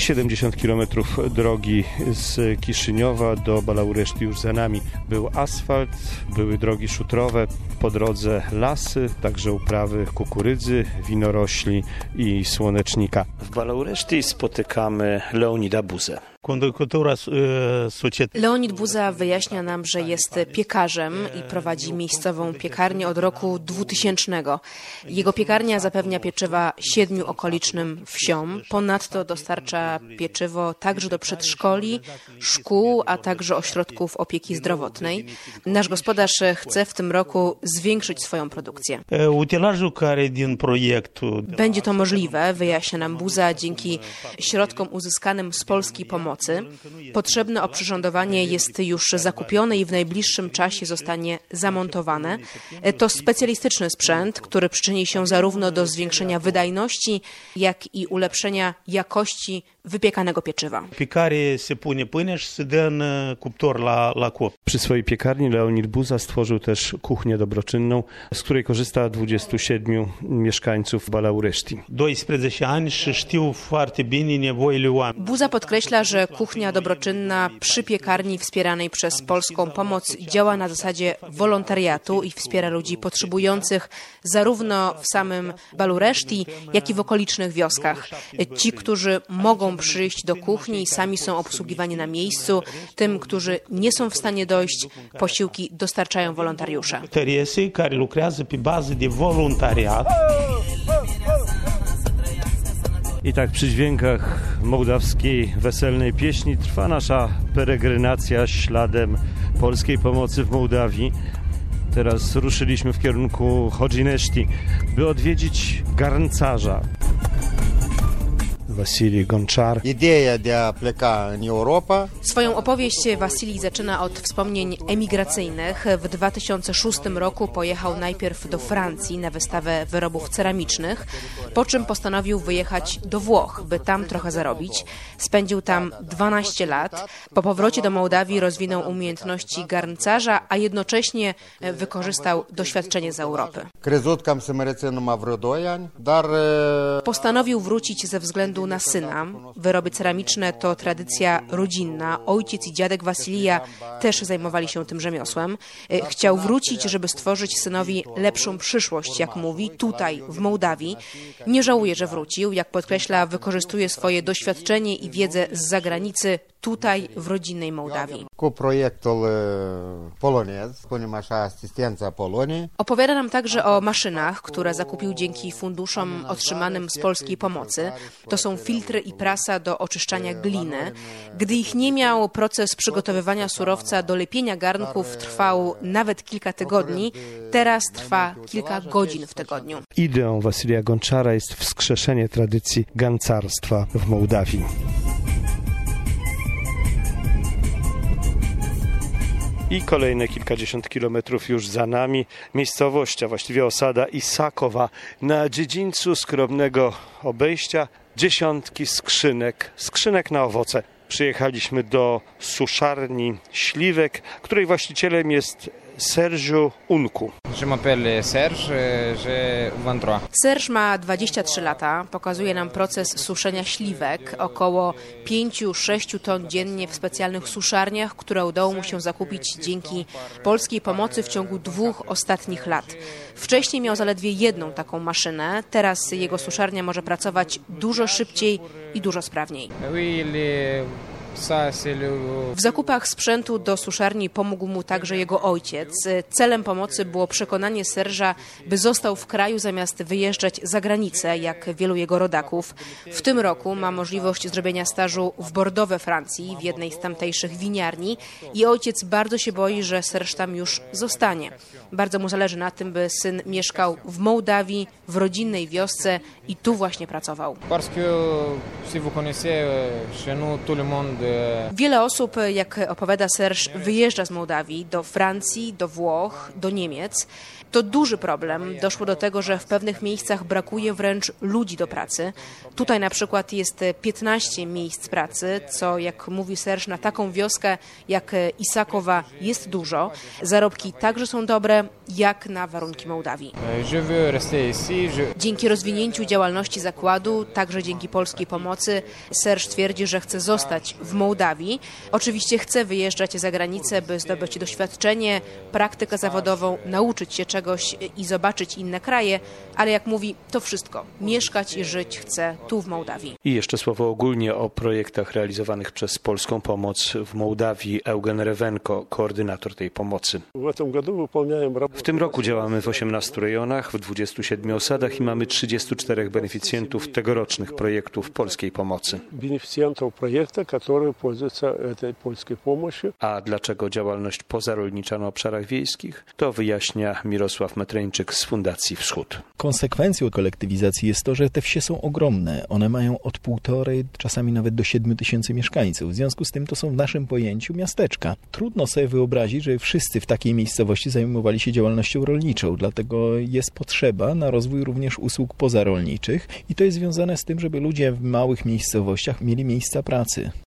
70 km drogi z Kiszyniowa do Balaureszty już za nami. Był asfalt, były drogi szutrowe, po drodze lasy, także uprawy kukurydzy, winorośli i słonecznika. W Balaureszty spotykamy Leonida Buzę. Leonid Buza wyjaśnia nam, że jest piekarzem i prowadzi miejscową piekarnię od roku 2000. Jego piekarnia zapewnia pieczywa 7 okolicznym wsiom. Ponadto dostarcza pieczywo także do przedszkoli, szkół, a także ośrodków opieki zdrowotnej. Nasz gospodarz chce w tym roku zwiększyć swoją produkcję. Będzie to możliwe, wyjaśnia nam Buza, dzięki środkom uzyskanym z polskiej pomocy. Potrzebne oprzyrządowanie jest już zakupione i w najbliższym czasie zostanie zamontowane. To specjalistyczny sprzęt, który przyczyni się zarówno do zwiększenia wydajności, jak i ulepszenia jakości wypiekanego pieczywa. Przy swojej piekarni Leonid Buza stworzył też kuchnię dobroczynną, z której korzysta 27 mieszkańców Balaureszty. Buza podkreśla, że kuchnia dobroczynna przy piekarni wspieranej przez polską pomoc działa na zasadzie wolontariatu i wspiera ludzi potrzebujących zarówno w samym Balaureszty, jak i w okolicznych wioskach. Ci, którzy mogą przyjść do kuchni, sami są obsługiwani na miejscu. Tym, którzy nie są w stanie dojść, posiłki dostarczają wolontariusze. I tak przy dźwiękach mołdawskiej weselnej pieśni trwa nasza peregrinacja śladem polskiej pomocy w Mołdawii. Teraz ruszyliśmy w kierunku Chodzineszty, by odwiedzić garncarza. Wasilij Gonczar. Idea de a pleca în Europa. Swoją opowieść Wasilij zaczyna od wspomnień emigracyjnych. W 2006 roku pojechał najpierw do Francji na wystawę wyrobów ceramicznych, po czym postanowił wyjechać do Włoch, by tam trochę zarobić. Spędził tam 12 lat. Po powrocie do Mołdawii rozwinął umiejętności garncarza, a jednocześnie wykorzystał doświadczenie z Europy. Crezut că am să mă rețin numai vreo 2 ani, dar Postanowił wrócić ze względu na syna. Wyroby ceramiczne to tradycja rodzinna. Ojciec i dziadek Wasilija też zajmowali się tym rzemiosłem. Chciał wrócić, żeby stworzyć synowi lepszą przyszłość, jak mówi, tutaj, w Mołdawii. Nie żałuje, że wrócił. Jak podkreśla, wykorzystuje swoje doświadczenie i wiedzę z zagranicy tutaj, w rodzinnej Mołdawii. Cu proiectul polonez, spunem așa, asistența Polonii. Opowiada nam także o maszynach, które zakupił dzięki funduszom otrzymanym z polskiej pomocy. To są filtry i prasa do oczyszczania gliny. Gdy ich nie miał, proces przygotowywania surowca do lepienia garnków trwał nawet kilka tygodni. Teraz trwa kilka godzin w tygodniu. Ideą Wasilija Gonczara jest wskrzeszenie tradycji garncarstwa w Mołdawii. I kolejne kilkadziesiąt kilometrów już za nami. Miejscowość, a właściwie osada Isakowa. Na dziedzińcu skromnego obejścia dziesiątki skrzynek na owoce. Przyjechaliśmy do suszarni śliwek, której właścicielem jest Sergiu Unku. Serge ma 23 lata. Pokazuje nam proces suszenia śliwek. Około 5-6 ton dziennie w specjalnych suszarniach, które udało mu się zakupić dzięki polskiej pomocy w ciągu 2 ostatnich lat. Wcześniej miał zaledwie jedną taką maszynę. Teraz jego suszarnia może pracować dużo szybciej i dużo sprawniej. W zakupach sprzętu do suszarni pomógł mu także jego ojciec. Celem pomocy było przekonanie Serża, by został w kraju zamiast wyjeżdżać za granicę, jak wielu jego rodaków. W tym roku ma możliwość zrobienia stażu w Bordeaux we Francji, w jednej z tamtejszych winiarni i ojciec bardzo się boi, że Serż tam już zostanie. Bardzo mu zależy na tym, by syn mieszkał w Mołdawii, w rodzinnej wiosce i tu właśnie pracował. Wiele osób, jak opowiada Serge, wyjeżdża z Mołdawii do Francji, do Włoch, do Niemiec. To duży problem. Doszło do tego, że w pewnych miejscach brakuje wręcz ludzi do pracy. Tutaj na przykład jest 15 miejsc pracy, co jak mówi Serge, na taką wioskę jak Isakowa jest dużo. Zarobki także są dobre, jak na warunki Mołdawii. Dzięki rozwinięciu działalności zakładu, także dzięki polskiej pomocy, Serge twierdzi, że chce zostać w Mołdawii. Oczywiście chce wyjeżdżać za granicę, by zdobyć doświadczenie, praktykę zawodową, nauczyć się czegoś i zobaczyć inne kraje, ale jak mówi, to wszystko. Mieszkać i żyć chce tu w Mołdawii. I jeszcze słowo ogólnie o projektach realizowanych przez Polską Pomoc w Mołdawii. Eugen Rewenko, koordynator tej pomocy. W tym roku działamy w 18 rejonach, w 27 osadach i mamy 34 beneficjentów tegorocznych projektów Polskiej Pomocy. Beneficjentów projektu, które pożywają tej polskiej pomocy. A dlaczego działalność pozarolnicza na obszarach wiejskich? To wyjaśnia Mirosław Metreńczyk z Fundacji Wschód. Konsekwencją kolektywizacji jest to, że te wsie są ogromne. One mają od 1,5, czasami nawet do 7 tysięcy mieszkańców. W związku z tym to są w naszym pojęciu miasteczka. Trudno sobie wyobrazić, że wszyscy w takiej miejscowości zajmowali się działalnością rolniczą. Dlatego jest potrzeba na rozwój również usług pozarolniczych i to jest związane z tym, żeby ludzie w małych miejscowościach mieli miejsca pracy.